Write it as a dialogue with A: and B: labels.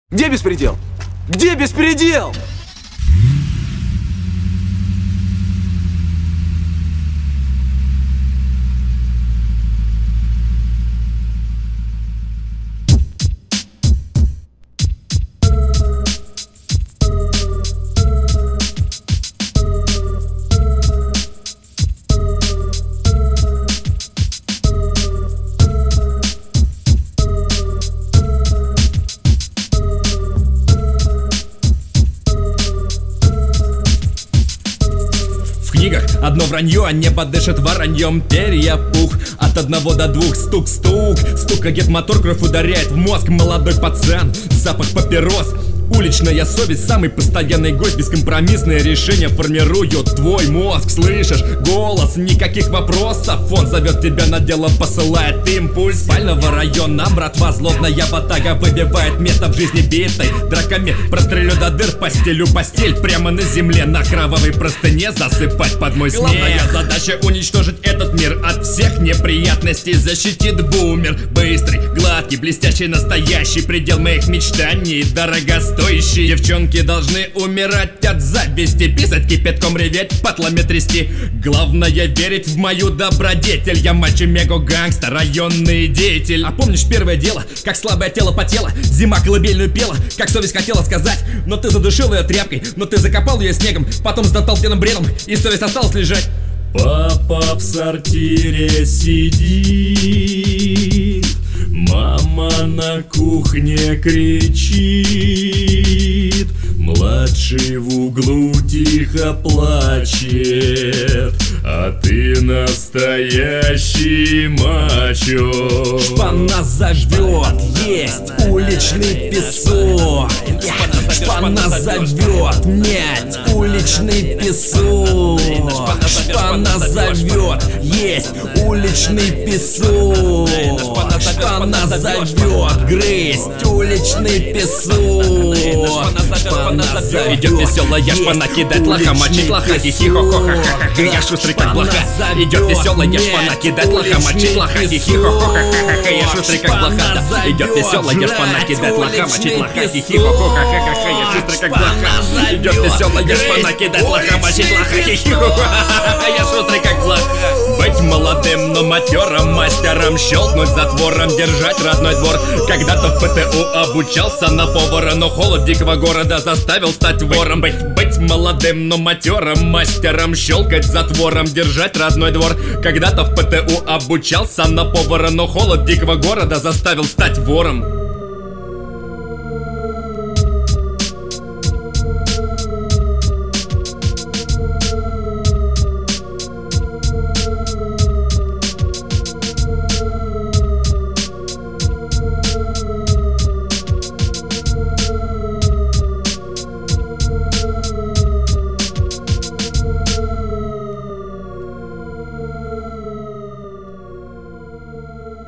A: Где беспредел? Где беспредел?
B: В книгах одно вранье, а небо дышит вороньем. Перья пух, от 1 до 2, стук-стук. Стукает мотор, кровь ударяет в мозг. Молодой пацан, запах папирос. Уличная совесть, самый постоянный гость. Бескомпромиссные решения формируют твой мозг. Слышишь голос, никаких вопросов. Он зовет тебя на дело, посылает импульс. Спального района, братва злобная батага выбивает место в жизни битой драками. Прострелю до дыр, постелю постель прямо на земле. На кровавой простыне засыпать под мой смех. Главная задача уничтожить этот мир от всех неприятностей. Защитит бумер, быстрый, гладкий, блестящий, настоящий. Предел моих мечтаний, дорогостоящий. Девчонки должны умирать от зависти, писать кипятком, реветь, патлами трясти. Главное верить в мою добродетель. Я мачо-мего-гангстер, районный деятель. А помнишь первое дело, как слабое тело потело? Зима колыбельную пела, как совесть хотела сказать. Но ты задушил ее тряпкой, но ты закопал ее снегом. Потом сдотал тем бредом, и совесть осталась лежать.
C: Папа в сортире сидит, мама на кухне кричит, младший в углу тихо плачет, а ты настоящий мачо.
B: Шпана зовет, есть уличный песок. Шпана зовет, нет, уличный песок. Шпана зовет, есть уличный песок. Шпана зовет, грызть уличный песок. Шпана зовет, идет веселая шпана, кидать лоха, мочить лоха, хихи-хо-хо-ха-ха-ха. Я шустрый как блоха. Идет веселая шпана, кидать лоха, мочить лоха, хихи-хо-хо-ха-ха-ха. Я шустрый как блоха. Идет веселая шпана, кидать лоха, мочить лоха, хихи-хо-хо-ха-ха-ха. Я шустрый как блоха. Идет веселая шпана, кидать лоха, мочить лоха, хихи-хо-хо-ха-ха. Я шустрый как блоха. Быть молодым, но матерым, мастером, щелкнуть затвором, держать родной двор. Когда-то в ПТУ обучался на повара, но холод дикого города заставил стать вором. Быть молодым, но матерым, мастером, щелкать затвором, держать родной двор. Когда-то в ПТУ обучался на повара, но холод дикого города заставил стать вором.